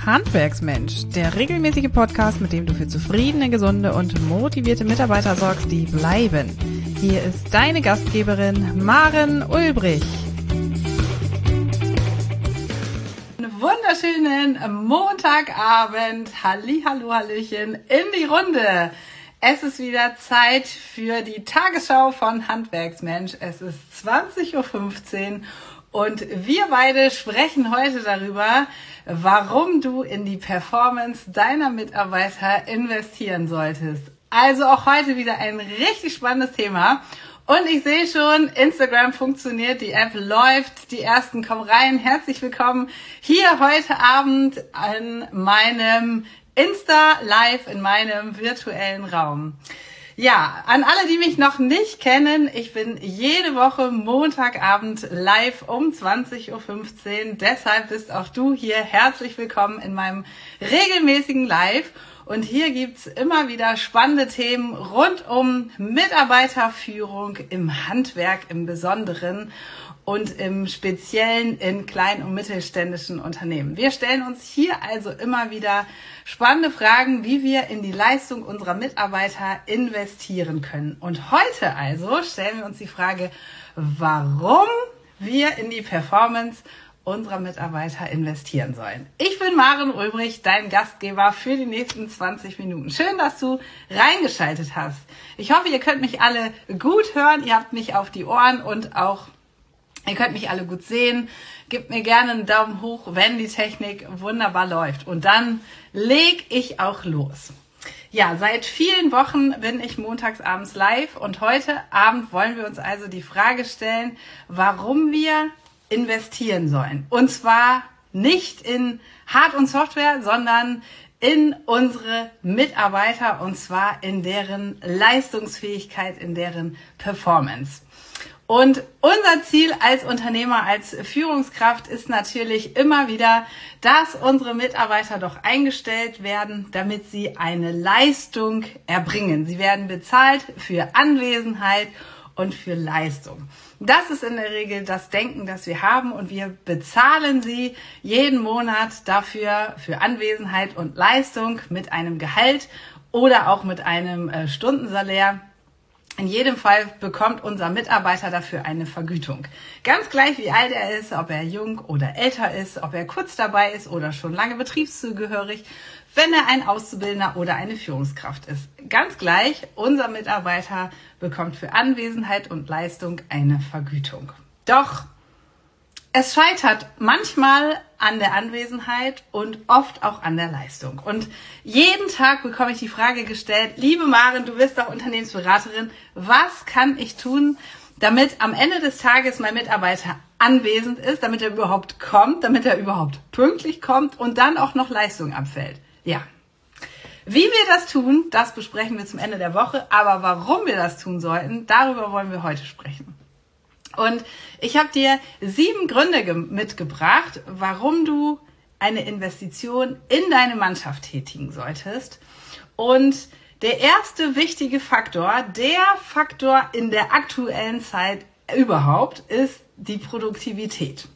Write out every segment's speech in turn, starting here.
Handwerksmensch, der regelmäßige Podcast, mit dem du für zufriedene, gesunde und motivierte Mitarbeiter sorgst, die bleiben. Hier ist deine Gastgeberin Maren Ulbrich. Einen wunderschönen Montagabend, Hallihallo, Hallöchen in die Runde. Es ist wieder Zeit für die Tagesschau von Handwerksmensch. Es ist 20.15 Uhr. Und wir beide sprechen heute darüber, warum du in die Performance deiner Mitarbeiter investieren solltest. Also auch heute wieder ein richtig spannendes Thema. Und ich sehe schon, Instagram funktioniert, die App läuft, die ersten kommen rein. Herzlich willkommen hier heute Abend an meinem Insta-Live in meinem virtuellen Raum. Ja, an alle, die mich noch nicht kennen, ich bin jede Woche Montagabend live um 20.15 Uhr. Deshalb bist auch du hier herzlich willkommen in meinem regelmäßigen Live. Und hier gibt's immer wieder spannende Themen rund um Mitarbeiterführung im Handwerk im Besonderen und im Speziellen in kleinen und mittelständischen Unternehmen. Wir stellen uns hier also immer wieder spannende Fragen, wie wir in die Leistung unserer Mitarbeiter investieren können. Und heute also stellen wir uns die Frage, warum wir in die Performance unserer Mitarbeiter investieren sollen. Ich bin Maren Ulbrich, dein Gastgeber für die nächsten 20 Minuten. Schön, dass du reingeschaltet hast. Ich hoffe, ihr könnt mich alle gut hören, ihr habt mich auf die Ohren und auch ihr könnt mich alle gut sehen. Gebt mir gerne einen Daumen hoch, wenn die Technik wunderbar läuft. Und dann leg ich auch los. Ja, seit vielen Wochen bin ich montags abends live und heute Abend wollen wir uns also die Frage stellen, warum wir investieren sollen. Und zwar nicht in Hard- und Software, sondern in unsere Mitarbeiter und zwar in deren Leistungsfähigkeit, in deren Performance. Und unser Ziel als Unternehmer, als Führungskraft ist natürlich immer wieder, dass unsere Mitarbeiter doch eingestellt werden, damit sie eine Leistung erbringen. Sie werden bezahlt für Anwesenheit und für Leistung. Das ist in der Regel das Denken, das wir haben und wir bezahlen sie jeden Monat dafür, für Anwesenheit und Leistung mit einem Gehalt oder auch mit einem Stundensalär. In jedem Fall bekommt unser Mitarbeiter dafür eine Vergütung. Ganz gleich, wie alt er ist, ob er jung oder älter ist, ob er kurz dabei ist oder schon lange betriebszugehörig, wenn er ein Auszubildender oder eine Führungskraft ist. Ganz gleich, unser Mitarbeiter bekommt für Anwesenheit und Leistung eine Vergütung. Doch es scheitert manchmal an der Anwesenheit und oft auch an der Leistung. Und jeden Tag bekomme ich die Frage gestellt, liebe Maren, du bist doch Unternehmensberaterin, was kann ich tun, damit am Ende des Tages mein Mitarbeiter anwesend ist, damit er überhaupt kommt, damit er überhaupt pünktlich kommt und dann auch noch Leistung abfällt? Ja. Wie wir das tun, das besprechen wir zum Ende der Woche, aber warum wir das tun sollten, darüber wollen wir heute sprechen. Und ich habe dir 7 Gründe mitgebracht, warum du eine Investition in deine Mannschaft tätigen solltest. Und der erste wichtige Faktor, der Faktor in der aktuellen Zeit überhaupt, ist die Produktivität.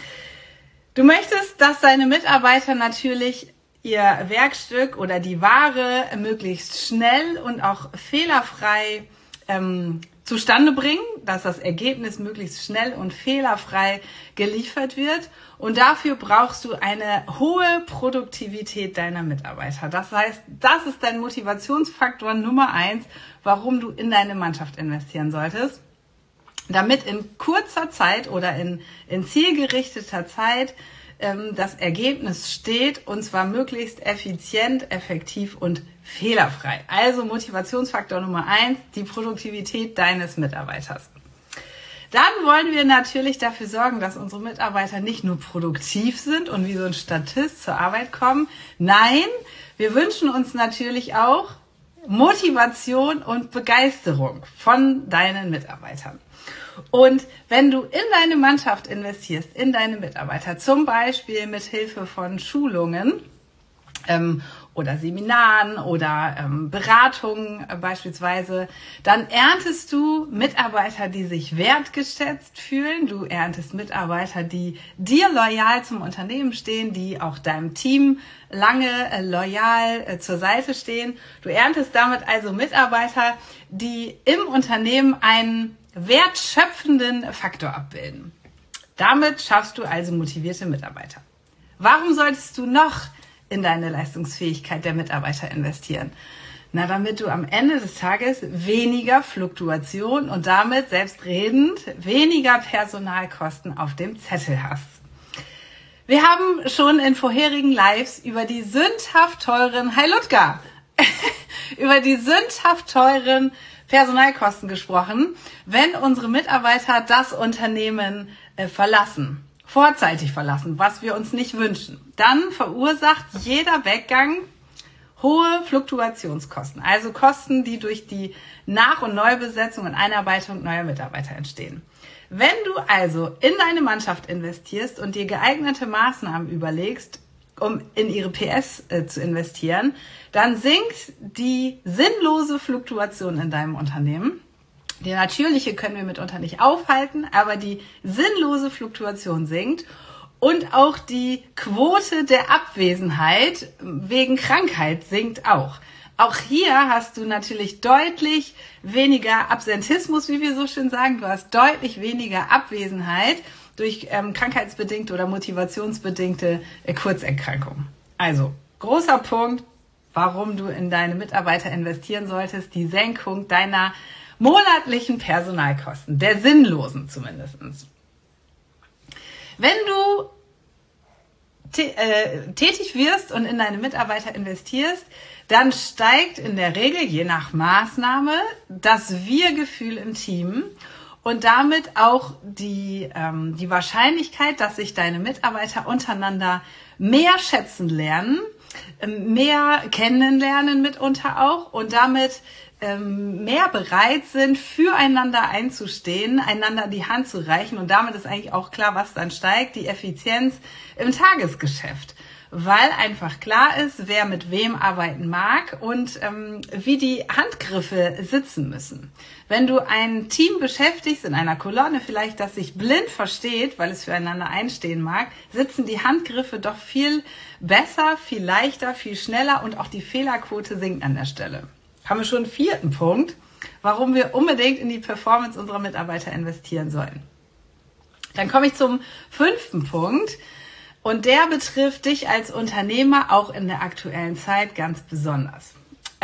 Du möchtest, dass deine Mitarbeiter natürlich ihr Werkstück oder die Ware möglichst schnell und auch fehlerfrei zustande bringen, dass das Ergebnis möglichst schnell und fehlerfrei geliefert wird. Und dafür brauchst du eine hohe Produktivität deiner Mitarbeiter. Das heißt, das ist dein Motivationsfaktor Nummer 1, warum du in deine Mannschaft investieren solltest, damit in kurzer Zeit oder in zielgerichteter Zeit das Ergebnis steht und zwar möglichst effizient, effektiv und fehlerfrei. Also Motivationsfaktor Nummer 1, die Produktivität deines Mitarbeiters. Dann wollen wir natürlich dafür sorgen, dass unsere Mitarbeiter nicht nur produktiv sind und wie so ein Statist zur Arbeit kommen. Nein, wir wünschen uns natürlich auch Motivation und Begeisterung von deinen Mitarbeitern. Und wenn du in deine Mannschaft investierst, in deine Mitarbeiter, zum Beispiel mit Hilfe von Schulungen oder Seminaren oder Beratungen beispielsweise, dann erntest du Mitarbeiter, die sich wertgeschätzt fühlen. Du erntest Mitarbeiter, die dir loyal zum Unternehmen stehen, die auch deinem Team lange loyal zur Seite stehen. Du erntest damit also Mitarbeiter, die im Unternehmen einen wertschöpfenden Faktor abbilden. Damit schaffst du also motivierte Mitarbeiter. Warum solltest du noch in deine Leistungsfähigkeit der Mitarbeiter investieren? Na, damit du am Ende des Tages weniger Fluktuation und damit selbstredend weniger Personalkosten auf dem Zettel hast. Wir haben schon in vorherigen Lives über die sündhaft teuren, hi Ludger, über die sündhaft teuren Personalkosten gesprochen, wenn unsere Mitarbeiter das Unternehmen verlassen, vorzeitig verlassen, was wir uns nicht wünschen. Dann verursacht jeder Weggang hohe Fluktuationskosten, also Kosten, die durch die Nach- und Neubesetzung und Einarbeitung neuer Mitarbeiter entstehen. Wenn du also in deine Mannschaft investierst und dir geeignete Maßnahmen überlegst, um in ihre PS zu investieren, dann sinkt die sinnlose Fluktuation in deinem Unternehmen. Die natürliche können wir mitunter nicht aufhalten, aber die sinnlose Fluktuation sinkt und auch die Quote der Abwesenheit wegen Krankheit sinkt auch. Auch hier hast du natürlich deutlich weniger Absentismus, wie wir so schön sagen. Du hast deutlich weniger Abwesenheit durch krankheitsbedingte oder motivationsbedingte Kurzerkrankungen. Also, großer Punkt, warum du in deine Mitarbeiter investieren solltest, die Senkung deiner monatlichen Personalkosten, der sinnlosen zumindest. Wenn du tätig wirst und in deine Mitarbeiter investierst, dann steigt in der Regel, je nach Maßnahme, das Wir-Gefühl im Team und damit auch die Wahrscheinlichkeit, dass sich deine Mitarbeiter untereinander mehr schätzen lernen, mehr kennenlernen mitunter auch und damit mehr bereit sind, füreinander einzustehen, einander die Hand zu reichen. Und damit ist eigentlich auch klar, was dann steigt, die Effizienz im Tagesgeschäft. Weil einfach klar ist, wer mit wem arbeiten mag und wie die Handgriffe sitzen müssen. Wenn du ein Team beschäftigst, in einer Kolonne vielleicht, das sich blind versteht, weil es füreinander einstehen mag, sitzen die Handgriffe doch viel besser, viel leichter, viel schneller und auch die Fehlerquote sinkt an der Stelle. Haben wir schon einen vierten Punkt, warum wir unbedingt in die Performance unserer Mitarbeiter investieren sollen. Dann komme ich zum 5. Punkt und der betrifft dich als Unternehmer auch in der aktuellen Zeit ganz besonders.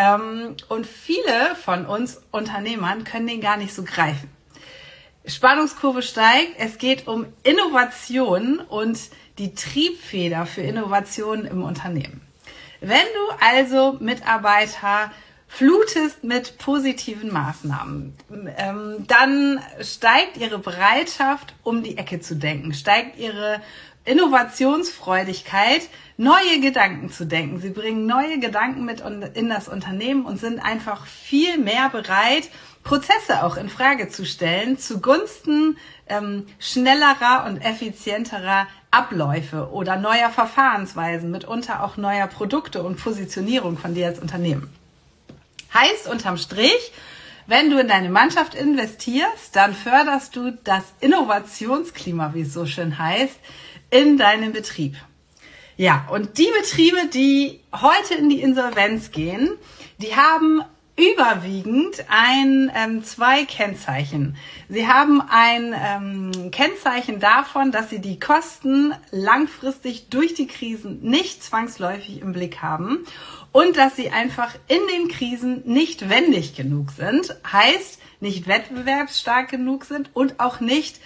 Und viele von uns Unternehmern können den gar nicht so greifen. Spannungskurve steigt, es geht um Innovation und die Triebfeder für Innovationen im Unternehmen. Wenn du also Mitarbeiter flutest mit positiven Maßnahmen, dann steigt ihre Bereitschaft, um die Ecke zu denken, steigt ihre Innovationsfreudigkeit, neue Gedanken zu denken. Sie bringen neue Gedanken mit in das Unternehmen und sind einfach viel mehr bereit, Prozesse auch in Frage zu stellen, zugunsten schnellerer und effizienterer Abläufe oder neuer Verfahrensweisen, mitunter auch neuer Produkte und Positionierung von dir als Unternehmen. Heißt unterm Strich, wenn du in deine Mannschaft investierst, dann förderst du das Innovationsklima, wie es so schön heißt, in deinem Betrieb. Ja, und die Betriebe, die heute in die Insolvenz gehen, die haben überwiegend zwei Kennzeichen. Sie haben ein Kennzeichen davon, dass sie die Kosten langfristig durch die Krisen nicht zwangsläufig im Blick haben und dass sie einfach in den Krisen nicht wendig genug sind, heißt nicht wettbewerbsstark genug sind und auch nicht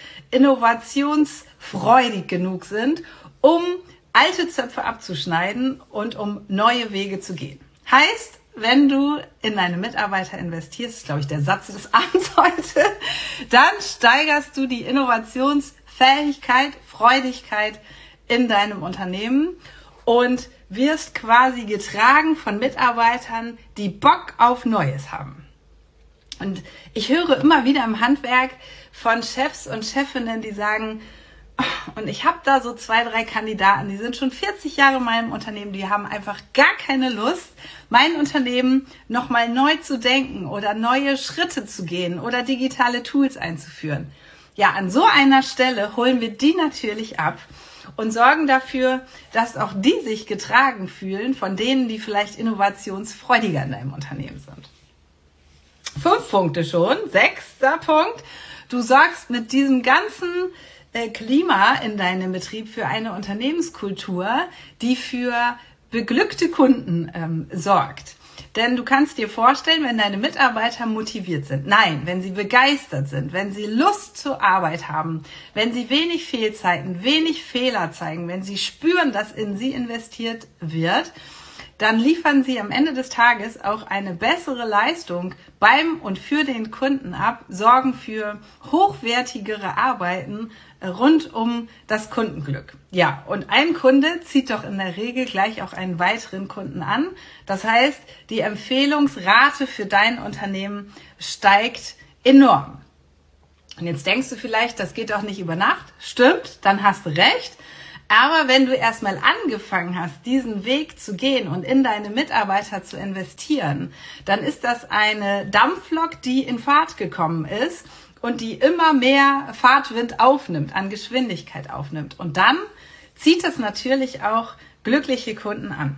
innovationsfreudig genug sind, um alte Zöpfe abzuschneiden und um neue Wege zu gehen. Heißt, wenn du in deine Mitarbeiter investierst, ist, glaube ich, der Satz des Abends heute, dann steigerst du die Innovationsfähigkeit, Freudigkeit in deinem Unternehmen und wirst quasi getragen von Mitarbeitern, die Bock auf Neues haben. Und ich höre immer wieder im Handwerk von Chefs und Chefinnen, die sagen, Und ich habe da so 2, 3 Kandidaten, die sind schon 40 Jahre in meinem Unternehmen, die haben einfach gar keine Lust, mein Unternehmen nochmal neu zu denken oder neue Schritte zu gehen oder digitale Tools einzuführen. Ja, an so einer Stelle holen wir die natürlich ab und sorgen dafür, dass auch die sich getragen fühlen von denen, die vielleicht innovationsfreudiger in deinem Unternehmen sind. 5 Punkte schon. 6. Punkt. Du sorgst mit diesem ganzen Klima in deinem Betrieb für eine Unternehmenskultur, die für beglückte Kunden sorgt. Denn du kannst dir vorstellen, wenn deine Mitarbeiter motiviert sind, nein, wenn sie begeistert sind, wenn sie Lust zur Arbeit haben, wenn sie wenig Fehlzeiten, wenig Fehler zeigen, wenn sie spüren, dass in sie investiert wird, dann liefern sie am Ende des Tages auch eine bessere Leistung beim und für den Kunden ab, sorgen für hochwertigere Arbeiten rund um das Kundenglück. Ja, und ein Kunde zieht doch in der Regel gleich auch einen weiteren Kunden an. Das heißt, die Empfehlungsrate für dein Unternehmen steigt enorm. Und jetzt denkst du vielleicht, das geht doch nicht über Nacht. Stimmt, dann hast du recht. Aber wenn du erstmal angefangen hast, diesen Weg zu gehen und in deine Mitarbeiter zu investieren, dann ist das eine Dampflok, die in Fahrt gekommen ist und die immer mehr Fahrtwind aufnimmt, an Geschwindigkeit aufnimmt. Und dann zieht es natürlich auch glückliche Kunden an.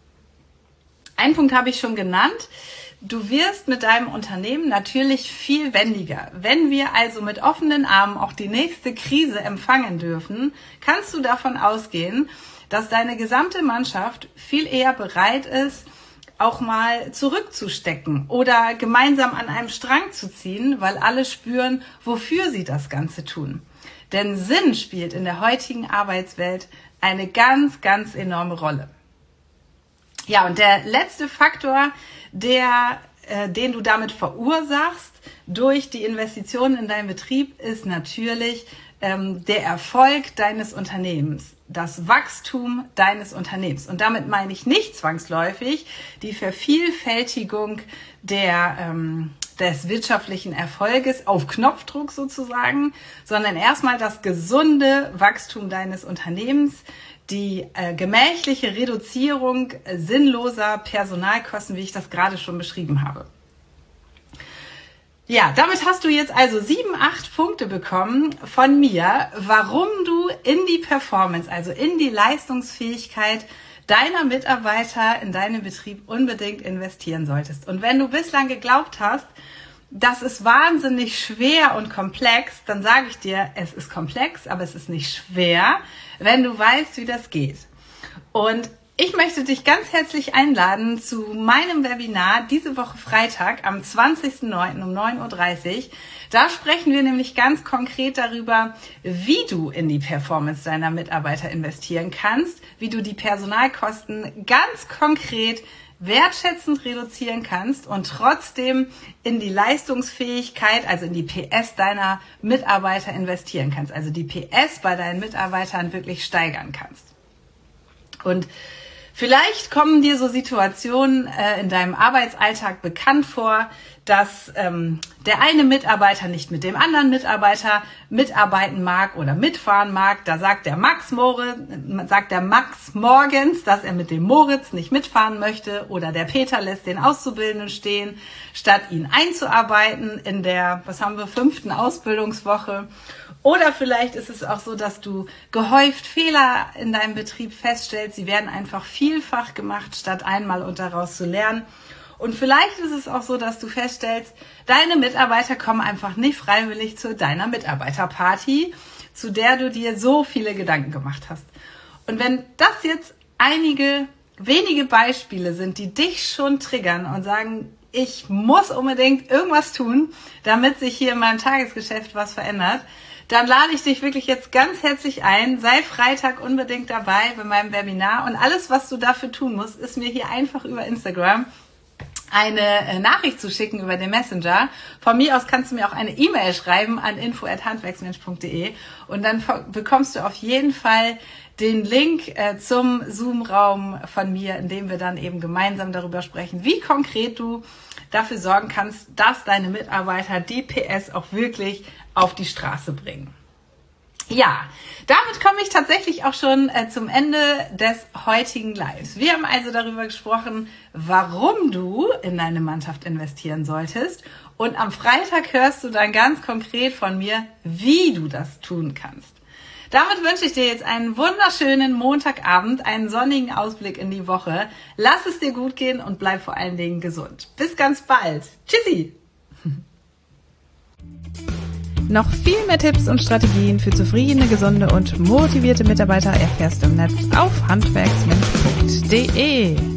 Einen Punkt habe ich schon genannt. Du wirst mit deinem Unternehmen natürlich viel wendiger. Wenn wir also mit offenen Armen auch die nächste Krise empfangen dürfen, kannst du davon ausgehen, dass deine gesamte Mannschaft viel eher bereit ist, auch mal zurückzustecken oder gemeinsam an einem Strang zu ziehen, weil alle spüren, wofür sie das Ganze tun. Denn Sinn spielt in der heutigen Arbeitswelt eine ganz, ganz enorme Rolle. Ja, und der letzte Faktor, den du damit verursachst durch die Investitionen in deinen Betrieb, ist natürlich der Erfolg deines Unternehmens, das Wachstum deines Unternehmens. Und damit meine ich nicht zwangsläufig die Vervielfältigung des wirtschaftlichen Erfolges auf Knopfdruck sozusagen, sondern erstmal das gesunde Wachstum deines Unternehmens, die gemächliche Reduzierung sinnloser Personalkosten, wie ich das gerade schon beschrieben habe. Ja, damit hast du jetzt also 7, 8 Punkte bekommen von mir, warum du in die Performance, also in die Leistungsfähigkeit deiner Mitarbeiter in deinem Betrieb unbedingt investieren solltest. Und wenn du bislang geglaubt hast, das ist wahnsinnig schwer und komplex, dann sage ich dir, es ist komplex, aber es ist nicht schwer, wenn du weißt, wie das geht. Und ich möchte dich ganz herzlich einladen zu meinem Webinar diese Woche Freitag am 20.09. um 9.30 Uhr. Da sprechen wir nämlich ganz konkret darüber, wie du in die Performance deiner Mitarbeiter investieren kannst, wie du die Personalkosten ganz konkret wertschätzend reduzieren kannst und trotzdem in die Leistungsfähigkeit, also in die PS deiner Mitarbeiter investieren kannst, also die PS bei deinen Mitarbeitern wirklich steigern kannst. Und vielleicht kommen dir so Situationen in deinem Arbeitsalltag bekannt vor, dass der eine Mitarbeiter nicht mit dem anderen Mitarbeiter mitarbeiten mag oder mitfahren mag. Da sagt der Max morgens, dass er mit dem Moritz nicht mitfahren möchte, oder der Peter lässt den Auszubildenden stehen, statt ihn einzuarbeiten in der, 5. Ausbildungswoche. Oder vielleicht ist es auch so, dass du gehäuft Fehler in deinem Betrieb feststellst. Sie werden einfach vielfach gemacht, statt einmal und daraus zu lernen. Und vielleicht ist es auch so, dass du feststellst, deine Mitarbeiter kommen einfach nicht freiwillig zu deiner Mitarbeiterparty, zu der du dir so viele Gedanken gemacht hast. Und wenn das jetzt einige wenige Beispiele sind, die dich schon triggern und sagen, ich muss unbedingt irgendwas tun, damit sich hier in meinem Tagesgeschäft was verändert, dann lade ich dich wirklich jetzt ganz herzlich ein. Sei Freitag unbedingt dabei bei meinem Webinar. Und alles, was du dafür tun musst, ist mir hier einfach über Instagram eine Nachricht zu schicken über den Messenger. Von mir aus kannst du mir auch eine E-Mail schreiben an info@handwerksmensch.de und dann bekommst du auf jeden Fall den Link zum Zoom-Raum von mir, in dem wir dann eben gemeinsam darüber sprechen, wie konkret du dafür sorgen kannst, dass deine Mitarbeiter die PS auch wirklich auf die Straße bringen. Ja, damit komme ich tatsächlich auch schon zum Ende des heutigen Lives. Wir haben also darüber gesprochen, warum du in deine Mannschaft investieren solltest. Und am Freitag hörst du dann ganz konkret von mir, wie du das tun kannst. Damit wünsche ich dir jetzt einen wunderschönen Montagabend, einen sonnigen Ausblick in die Woche. Lass es dir gut gehen und bleib vor allen Dingen gesund. Bis ganz bald. Tschüssi! Noch viel mehr Tipps und Strategien für zufriedene, gesunde und motivierte Mitarbeiter erfährst du im Netz auf handwerksmensch.de.